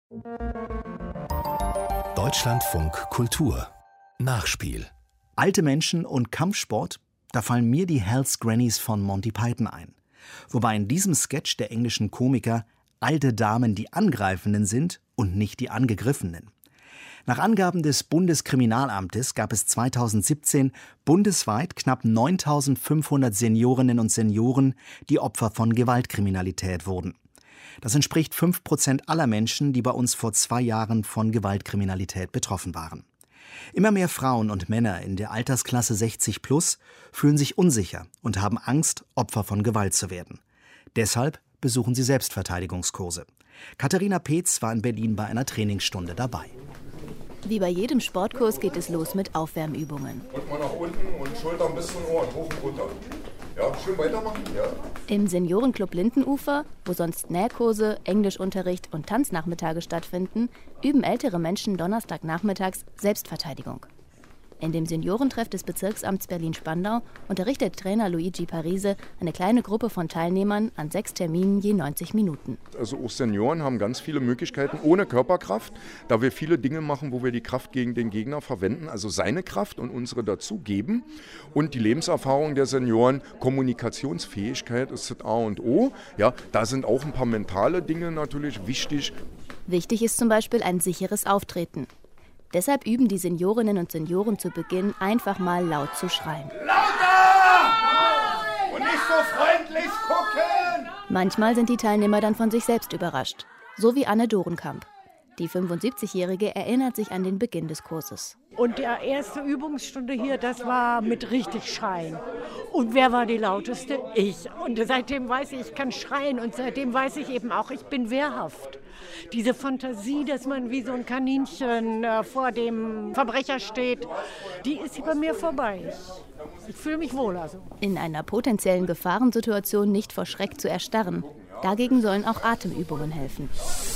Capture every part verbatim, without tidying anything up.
Deutschlandfunk Kultur Nachspiel. Alte Menschen und Kampfsport, da fallen mir die Hells Grannies von Monty Python ein. Wobei in diesem Sketch der englischen Komiker alte Damen die Angreifenden sind und nicht die Angegriffenen. Nach Angaben des Bundeskriminalamtes gab es zweitausendsiebzehn bundesweit knapp neuntausendfünfhundert Seniorinnen und Senioren, die Opfer von Gewaltkriminalität wurden. Das entspricht fünf Prozent aller Menschen, die bei uns vor zwei Jahren von Gewaltkriminalität betroffen waren. Immer mehr Frauen und Männer in der Altersklasse sechzig plus fühlen sich unsicher und haben Angst, Opfer von Gewalt zu werden. Deshalb besuchen sie Selbstverteidigungskurse. Katharina Peetz war in Berlin bei einer Trainingsstunde dabei. Wie bei jedem Sportkurs geht es los mit Aufwärmübungen. Und mal nach unten und Schultern bis zum Ohr und hoch und runter. Ja, schön weitermachen, ja. Im Seniorenclub Lindenufer, wo sonst Nähkurse, Englischunterricht und Tanznachmittage stattfinden, üben ältere Menschen donnerstagnachmittags Selbstverteidigung. In dem Seniorentreff des Bezirksamts Berlin-Spandau unterrichtet Trainer Luigi Parise eine kleine Gruppe von Teilnehmern an sechs Terminen je neunzig Minuten. Also auch Senioren haben ganz viele Möglichkeiten ohne Körperkraft, da wir viele Dinge machen, wo wir die Kraft gegen den Gegner verwenden, also seine Kraft und unsere dazugeben. Und die Lebenserfahrung der Senioren, Kommunikationsfähigkeit ist das A und O. Ja, da sind auch ein paar mentale Dinge natürlich wichtig. Wichtig ist zum Beispiel ein sicheres Auftreten. Deshalb üben die Seniorinnen und Senioren zu Beginn einfach mal laut zu schreien. Lauter! Und nicht so freundlich gucken! Manchmal sind die Teilnehmer dann von sich selbst überrascht. So wie Anne Dorenkamp. Die fünfundsiebzigjährige erinnert sich an den Beginn des Kurses. Und die erste Übungsstunde hier, das war mit richtig Schreien. Und wer war die lauteste? Ich. Und seitdem weiß ich, ich kann schreien. Und seitdem weiß ich eben auch, ich bin wehrhaft. Diese Fantasie, dass man wie so ein Kaninchen äh, vor dem Verbrecher steht, die ist bei mir vorbei. Ich, ich fühle mich wohl also. In einer potenziellen Gefahrensituation nicht vor Schreck zu erstarren. Dagegen sollen auch Atemübungen helfen.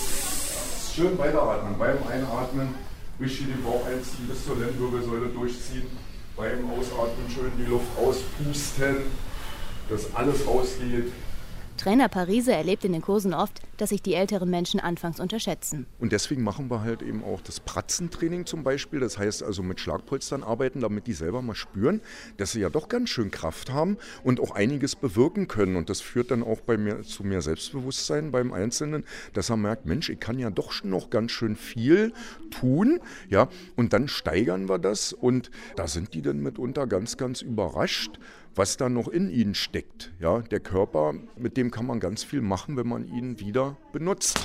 Schön weiteratmen. Beim Einatmen richtig den Bauch einziehen, bis zur Lendenwirbelsäule durchziehen. Beim Ausatmen schön die Luft auspusten, dass alles rausgeht. Trainer Parise erlebt in den Kursen oft, dass sich die älteren Menschen anfangs unterschätzen. Und deswegen machen wir halt eben auch das Pratzentraining zum Beispiel. Das heißt also mit Schlagpolstern arbeiten, damit die selber mal spüren, dass sie ja doch ganz schön Kraft haben und auch einiges bewirken können. Und das führt dann auch bei mir zu mehr Selbstbewusstsein beim Einzelnen, dass er merkt, Mensch, ich kann ja doch noch ganz schön viel tun. Ja, und dann steigern wir das und da sind die dann mitunter ganz, ganz überrascht, was da noch in ihnen steckt. Ja, der Körper, mit dem kann man ganz viel machen, wenn man ihn wieder benutzt.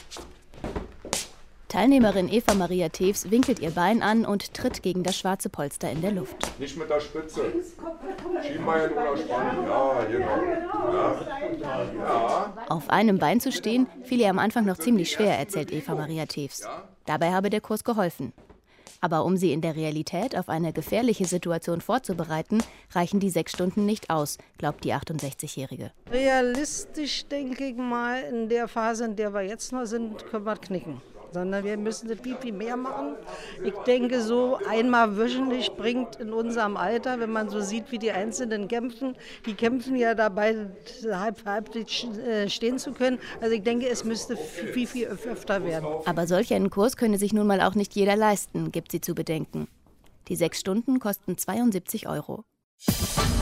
Teilnehmerin Eva Maria Tews winkelt ihr Bein an und tritt gegen das schwarze Polster in der Luft. Nicht mit der Spitze. Schienbein oder Spann. Ja, genau. Ja. Ja. Auf einem Bein zu stehen, fiel ihr am Anfang noch ziemlich schwer, erzählt Eva Maria Tews. Dabei habe der Kurs geholfen. Aber um sie in der Realität auf eine gefährliche Situation vorzubereiten, reichen die sechs Stunden nicht aus, glaubt die achtundsechzigjährige. Realistisch denke ich mal, in der Phase, in der wir jetzt noch sind, können wir knicken. Sondern wir müssen viel, viel mehr machen. Ich denke, so einmal wöchentlich bringt in unserem Alter, wenn man so sieht, wie die Einzelnen kämpfen, die kämpfen ja dabei, halb, halb stehen zu können. Also ich denke, es müsste viel, viel öfter werden. Aber solch einen Kurs könne sich nun mal auch nicht jeder leisten, gibt sie zu bedenken. Die sechs Stunden kosten zweiundsiebzig Euro.